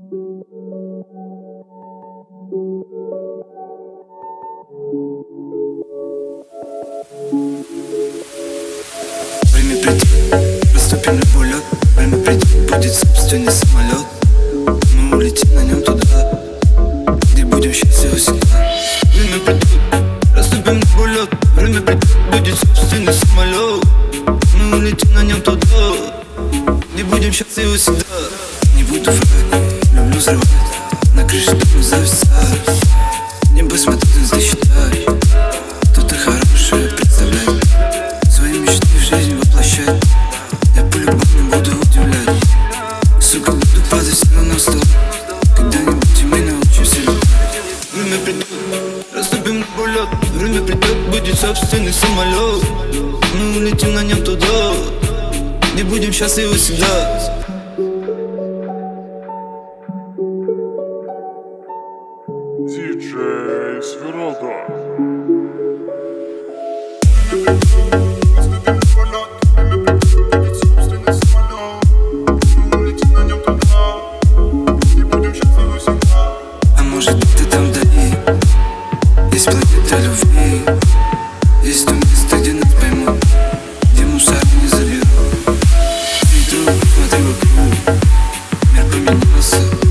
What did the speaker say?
Время придет, расступим любой лед. Время придет, будет собственный самолет. Мы улетим на нем туда, где будем счастливы всегда. Время придет, расступим любой лед. Время придет, будет собственный самолет. Мы улетим на нем туда, где будем счастливы всегда. Не буду врать, люблю взрывать. На крыше дома зависать. Небо смотрит и засчитать. Кто-то хорошее представляет, свои мечты в жизнь воплощать. Я по-любому буду удивлять. Сука, буду падать все равно встал. Когда-нибудь и мы научимся летать. Время придет, расступим любой лед. Время придет, будет собственный самолет. Мы улетим на нем туда, где будем счастливы всегда. Диджей Сверода. А может где-то там вдали есть планета любви. Есть то место, где нас поймут, где мусор не заберут. Иду, смотри вокруг, мир поменялся.